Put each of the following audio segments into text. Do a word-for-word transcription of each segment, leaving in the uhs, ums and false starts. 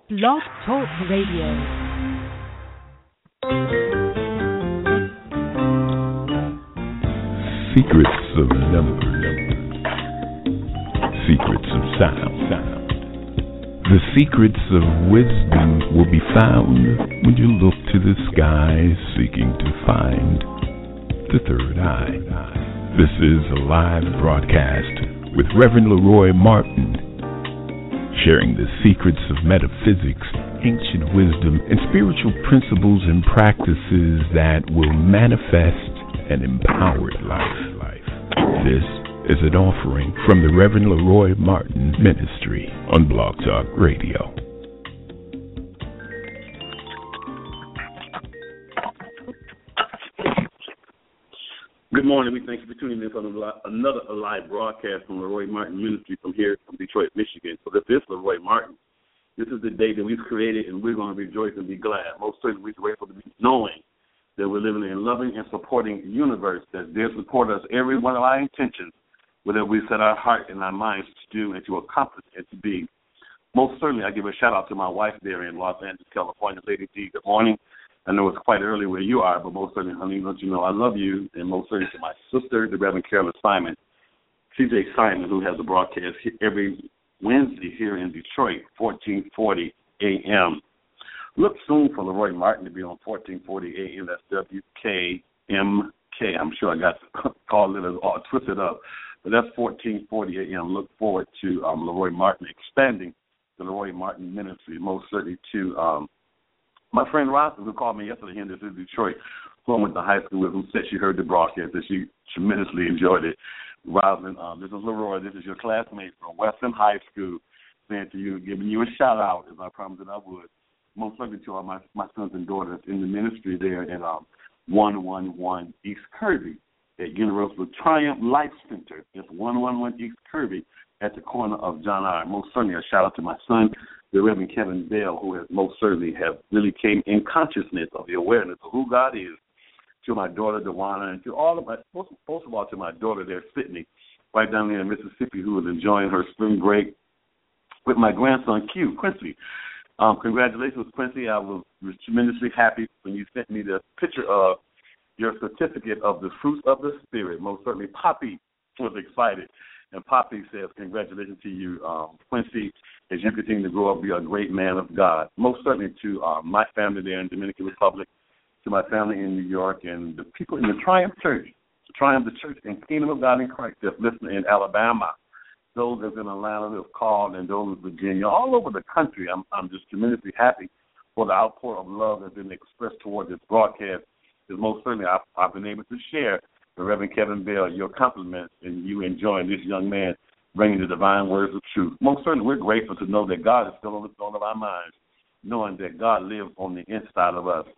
Blog Talk Radio. Secrets of numbers, secrets of sound, sound. The secrets of wisdom will be found when you look to the sky seeking to find the third eye. This is a live broadcast with Reverend Leroy Martin, sharing the secrets of metaphysics, ancient wisdom, and spiritual principles and practices that will manifest an empowered life. This is an offering from the Reverend Leroy Martin Ministry on Blog Talk Radio. Good morning. We thank you for tuning in for another live broadcast from Leroy Martin Ministry from here from Detroit, Michigan. So this is Leroy Martin. This is the day that we've created, and we're going to rejoice and be glad. Most certainly, we're grateful to be knowing that we're living in a loving and supporting universe that does support us every one of our intentions, whatever we set our heart and our minds to do and to accomplish and to be. Most certainly, I give a shout-out to my wife there in Los Angeles, California. Lady D, good morning. I know it's quite early where you are, but most certainly, honey, don't you know I love you. And most certainly to my sister, the Reverend Carolyn Simon, C J Simon, who has a broadcast every Wednesday here in Detroit, fourteen forty a.m. Look soon for Leroy Martin to be on fourteen forty a.m. That's W K M K. I'm sure I got to call it all twisted up, but that's fourteen forty a.m. Look forward to um, Leroy Martin expanding the Leroy Martin Ministry, most certainly to um, my friend Rosalind, who called me yesterday here in Detroit, who I went to high school with, who said she heard the broadcast, that she tremendously enjoyed it. Rosalind, um, this is Leroy. This is your classmate from Western High School, saying to you, giving you a shout-out, as I promised that I would. Most likely to all my, my sons and daughters in the ministry there at um, one eleven East Kirby at Universal Triumph Life Center. It's one eleven East Kirby at the corner of John R. Most certainly a shout-out to my son, the Reverend Kevin Bell, who has most certainly have really came in consciousness of the awareness of who God is, to my daughter, Dewana, and to all of my, most, most of all to my daughter there, Sydney, right down there in Mississippi, who is enjoying her spring break with my grandson, Q, Quincy. Um, congratulations, Quincy. I was, was tremendously happy when you sent me the picture of your certificate of the fruits of the Spirit. Most certainly, Poppy was excited. And Poppy says, congratulations to you, um, Quincy, as you continue to grow up, be a great man of God. Most certainly to um, my family there in Dominican Republic, to my family in New York, and the people in the Triumph Church, the Triumph the Church and Kingdom of God in Christ that's listening in Alabama, those that's in Atlanta, who have called, and those in Virginia, all over the country. I'm, I'm just tremendously happy for the outpour of love that's been expressed toward this broadcast. Because most certainly I've, I've been able to share the Reverend Kevin Bell your compliments and you enjoying this young man bringing the divine words of truth. Most certainly we're grateful to know that God is still on the throne of our minds, knowing that God lives on the inside of us.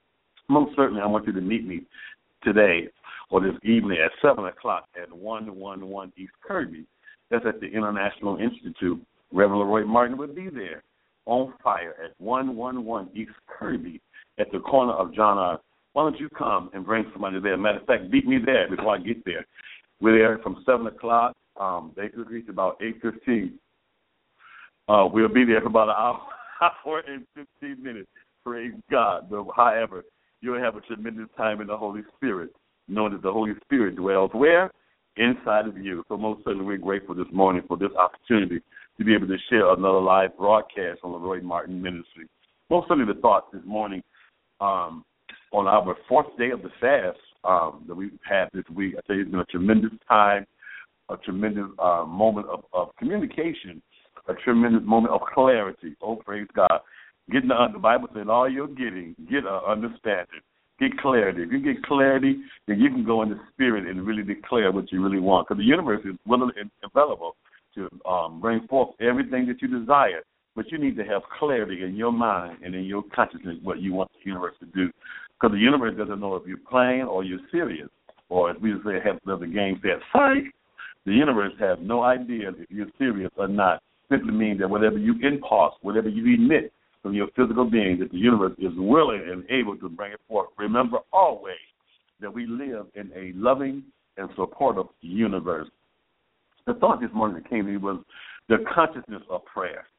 Most certainly I want you to meet me today or this evening at seven o'clock at one eleven East Kirby. That's at the International Institute. Reverend Leroy Martin will be there on fire at one eleven East Kirby at the corner of John R. Why don't you come and bring somebody there? Matter of fact, beat me there before I get there. We're there from seven o'clock. Um, they could reach about eight fifteen. Uh, we'll be there for about an hour, hour and fifteen minutes. Praise God. But however, you'll have a tremendous time in the Holy Spirit, knowing that the Holy Spirit dwells where? Inside of you. So most certainly we're grateful this morning for this opportunity to be able to share another live broadcast on the Leroy Martin Ministry. Most certainly the thoughts this morning um, on our fourth day of the fast um, that we've had this week. I tell you, it's been a tremendous time, a tremendous uh, moment of, of communication, a tremendous moment of clarity. Oh, praise God. Getting the, the Bible said, all you're getting, get an understanding. Get clarity. If you get clarity, then you can go in the spirit and really declare what you really want. Because the universe is willing and available to um, bring forth everything that you desire. But you need to have clarity in your mind and in your consciousness what you want the universe to do. Because the universe doesn't know if you're playing or you're serious. Or as we say, have the game said, psych. The universe has no idea if you're serious or not. Simply means that whatever you impulse, whatever you emit from your physical being, that the universe is willing and able to bring it forth. Remember always that we live in a loving and supportive universe. The thought this morning that came to me was the consciousness of prayer.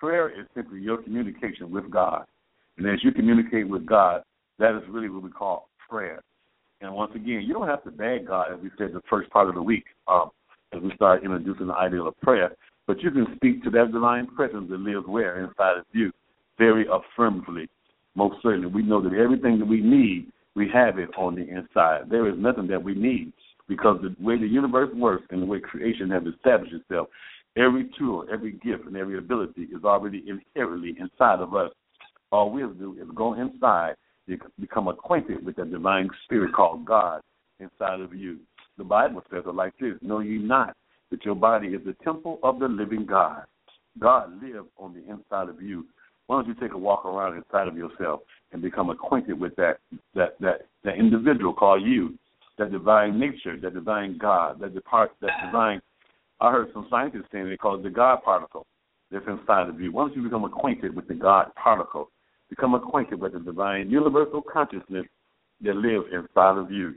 prayer is simply your communication with God. And as you communicate with God, that is really what we call prayer. And once again, you don't have to beg God, as we said the first part of the week, um, as we start introducing the idea of prayer, but you can speak to that divine presence that lives where? Inside of you, very affirmatively. Most certainly, we know that everything that we need, we have it on the inside. There is nothing that we need, because the way the universe works and the way creation has established itself, every tool, every gift, and every ability is already inherently inside of us. All we have to do is go inside, become acquainted with that divine spirit called God inside of you. The Bible says it like this: know ye not that your body is the temple of the living God. God lives on the inside of you. Why don't you take a walk around inside of yourself and become acquainted with that that that, that individual called you, that divine nature, that divine God, that depart, that divine. I heard some scientists saying they call it the God particle that's inside of you. Why don't you become acquainted with the God particle? Become acquainted with the divine universal consciousness that lives inside of you.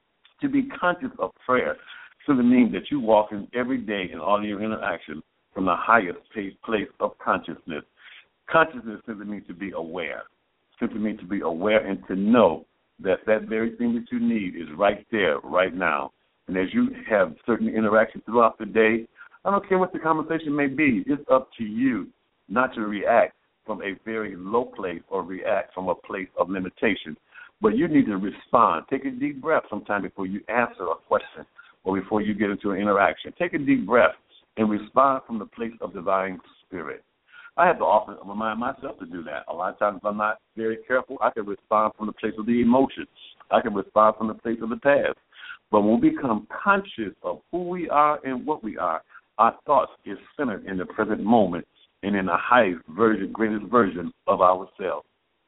To be conscious of prayer simply means that you walk in every day in all your interactions from the highest place of consciousness. Consciousness simply means to be aware. Simply means to be aware and to know that that very thing that you need is right there, right now. And as you have certain interactions throughout the day, I don't care what the conversation may be, it's up to you not to react from a very low place or react from a place of limitation. But you need to respond. Take a deep breath sometime before you answer a question or before you get into an interaction. Take a deep breath and respond from the place of divine spirit. I have to often remind myself to do that. A lot of times if I'm not very careful, I can respond from the place of the emotion. I can respond from the place of the past. But when we become conscious of who we are and what we are, our thoughts is centered in the present moment and in the highest version, greatest version of ourselves.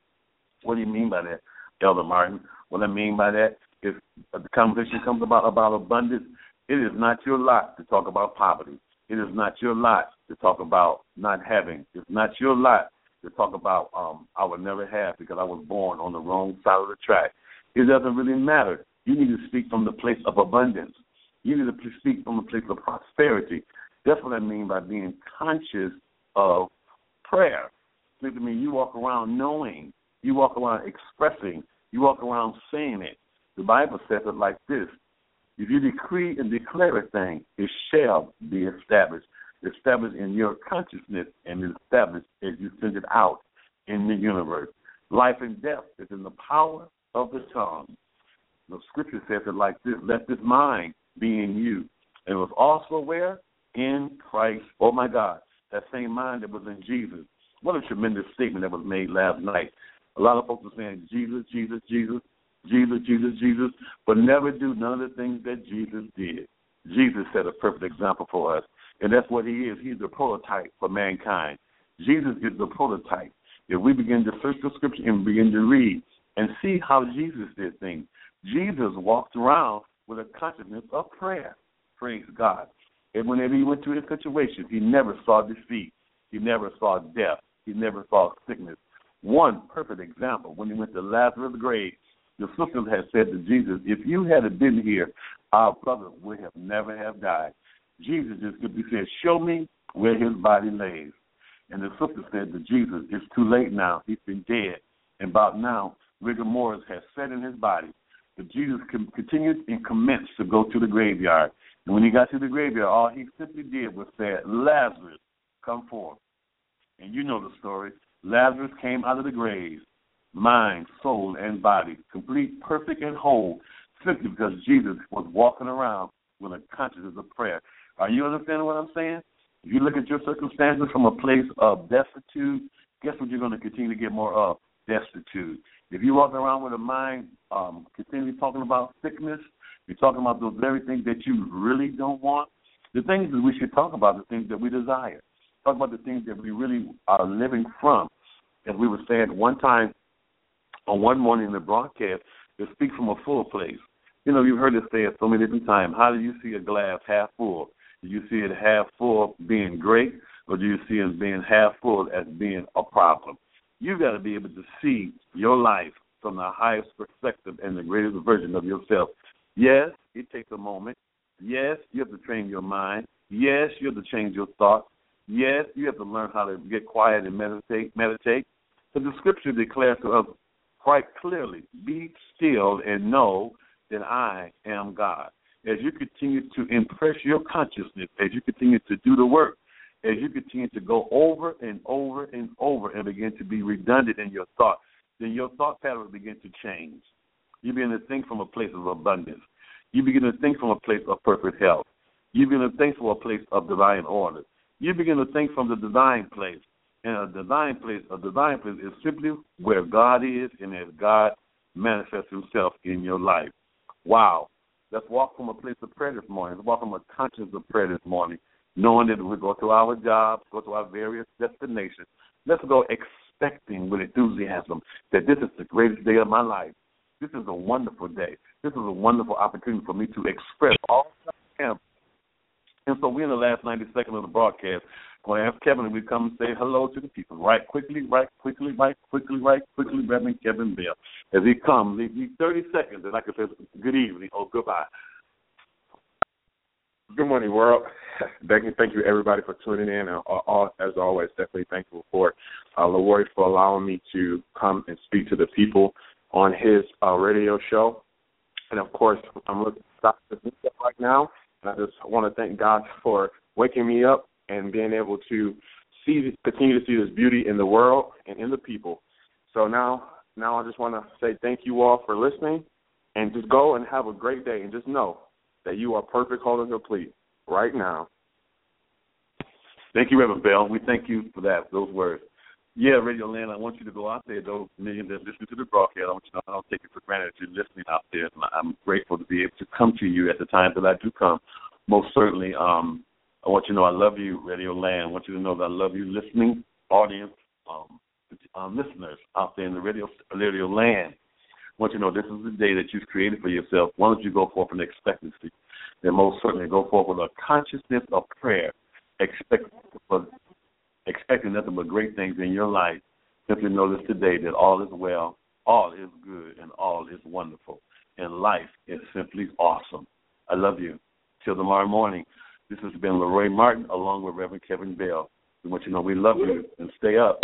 What do you mean by that, Elder Martin? What I mean by that is the conversation comes about, about abundance. It is not your lot to talk about poverty. It is not your lot to talk about not having. It's not your lot to talk about um, I will never have because I was born on the wrong side of the track. It doesn't really matter. You need to speak from the place of abundance. You need to speak from the place of prosperity. That's what I mean by being conscious of prayer. It means you walk around knowing, you walk around expressing, you walk around saying it. The Bible says it like this: if you decree and declare a thing, it shall be established. Established in your consciousness and established as you send it out in the universe. Life and death is in the power of the tongue. The scripture says it like this: let this mind be in you. And it was also where? In Christ. Oh, my God. That same mind that was in Jesus. What a tremendous statement that was made last night. A lot of folks are saying Jesus, Jesus, Jesus, Jesus, Jesus, Jesus, but never do none of the things that Jesus did. Jesus set a perfect example for us, and that's what he is. He's the prototype for mankind. Jesus is the prototype. If we begin to search the scripture and begin to read and see how Jesus did things, Jesus walked around with a consciousness of prayer. Praise God. And whenever he went through his situation, he never saw defeat. He never saw death. He never saw sickness. One perfect example, when he went to Lazarus' grave, the sisters had said to Jesus, if you had been here, our brother would have never have died. Jesus just simply said, show me where his body lays. And the sister said to Jesus, it's too late now. He's been dead. And about now, rigor mortis has set in his body. But Jesus continued and commenced to go to the graveyard. And when he got to the graveyard, all he simply did was say, Lazarus, come forth. And you know the story. Lazarus came out of the grave, mind, soul, and body, complete, perfect, and whole, simply because Jesus was walking around with a consciousness of prayer. Are you understanding what I'm saying? If you look at your circumstances from a place of destitute, guess what you're going to continue to get more of? Destitute. If you walk around with a mind um, continually talking about sickness, you're talking about those very things that you really don't want, the things that we should talk about, the things that we desire. Talk about the things that we really are living from. As we were saying one time, on one morning in the broadcast, to speak from a full place. You know, you've heard it said so many different times. How do you see a glass half full? Do you see it half full being great, or do you see it being half full as being a problem? You've got to be able to see your life from the highest perspective and the greatest version of yourself. Yes, it takes a moment. Yes, you have to train your mind. Yes, you have to change your thoughts. Yes, you have to learn how to get quiet and meditate. Meditate. So the scripture declares to us quite clearly, be still and know that I am God. As you continue to impress your consciousness, as you continue to do the work, as you continue to go over and over and over and begin to be redundant in your thoughts, then your thought pattern will begin to change. You begin to think from a place of abundance. You begin to think from a place of perfect health. You begin to think from a place of divine order. You begin to think from the divine place. And a divine place, a divine place is simply where God is and as God manifests himself in your life. Wow. Let's walk from a place of prayer this morning. Let's walk from a conscience of prayer this morning, knowing that we go to our jobs, go to our various destinations. Let's go expecting with enthusiasm that this is the greatest day of my life. This is a wonderful day. This is a wonderful opportunity for me to express all that I am. And so we're in the last ninety seconds of the broadcast. I'm going to ask Kevin if we come and say hello to the people. Right quickly, right quickly, right quickly, right quickly, Reverend Kevin Bell. As he comes, leave me thirty seconds, and I can say good evening or goodbye. Good morning, world. Thank you, thank you, everybody, for tuning in. And all, as always, definitely thankful for uh, Leroy for allowing me to come and speak to the people on his uh, radio show. And, of course, I'm looking to stop this right now. And I just want to thank God for waking me up and being able to see, continue to see this beauty in the world and in the people. So now, now I just want to say thank you all for listening, and just go and have a great day, and just know that you are perfect, whole, and complete right now. Thank you, Reverend Bell. We thank you for that, those words. Yeah, Radio Land, I want you to go out there, those millions that listen to the broadcast. I want you to know I don't take it for granted that you're listening out there. I'm grateful to be able to come to you at the time that I do come. Most certainly, um, I want you to know I love you, Radio Land. I want you to know that I love you, listening audience, um, um, listeners out there in the radio, radio Land. I want you to know this is the day that you've created for yourself. Why don't you go forth in expectancy? Then most certainly go forth with a consciousness of prayer, expect, expecting nothing but great things in your life. Simply know this today that all is well, all is good, and all is wonderful. And life is simply awesome. I love you. Till tomorrow morning, this has been Leroy Martin along with Reverend Kevin Bell. We want you to know we love you and stay up.